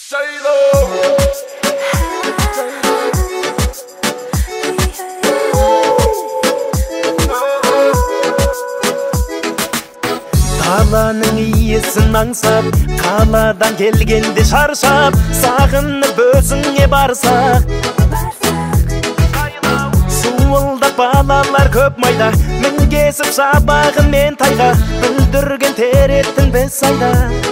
Қаланың иесін аңсап, қаладан келгенде шаршап, сағынып өзіңе барсақ. Суылдап балалар көп майда, мінгесіп шабағын мен тайға, бүлдірген тереттің біз айда.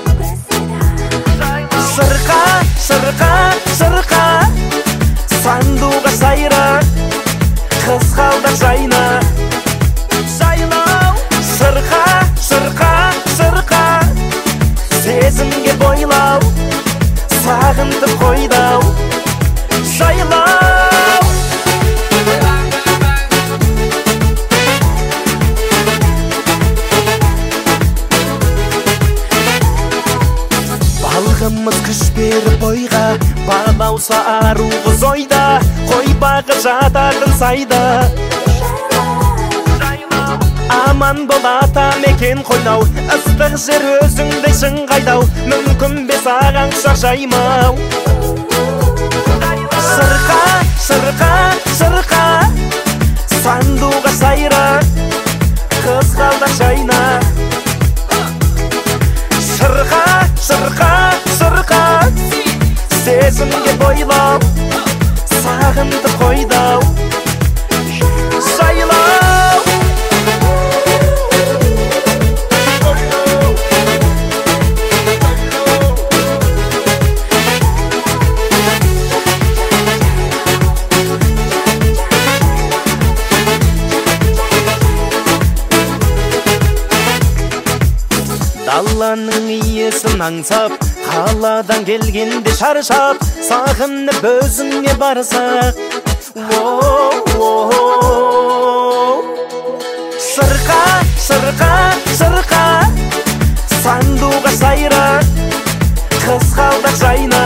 Шырқа, шырқа, шырқа, сандуға сайра, қызғалдақ жайна. Шырқа, шырқа, шырқа, сезімге бойлау, сағынтып қойдау. Жайлау. Балғымыз күш беріп бойға, балауса ару қыз ойда, қой бағы жататын сайда. Аман бол ата мекен қойнау, ыстық жер өзіңдей шыңғайдау, мүмкін бе саған құшақ жаймау. Шырқа, шырқа, шырқа, сандуға сайра, қызғалдақ жайна. Шырқа, шырқа, шырқа, сезімге бойлау, сағынтып қойдау. Жайлау. Даланың иесін аңсап, қаладан келгенде шаршап, сағынып өзіңе барсақ. Шырқа, шырқа, шырқа, сандуға сайра, қызғалдақ жайна.